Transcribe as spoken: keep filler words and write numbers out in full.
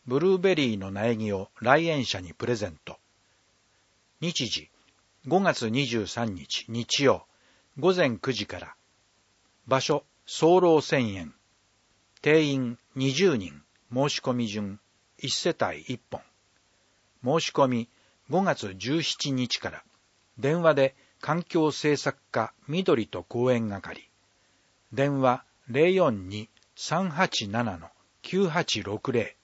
ブルーベリーの苗木を来園者にプレゼント。日時、ごがつにじゅうさんにち日曜、ごぜんくじから。場所、早漏千円。定員にじゅうにん、申し込み順、いち世帯いっぽん。申し込み、ごがつじゅうしちにちから。電話で環境政策課緑と公園係。電話 ゼロよんに さんはちなな きゅうはちろくゼロ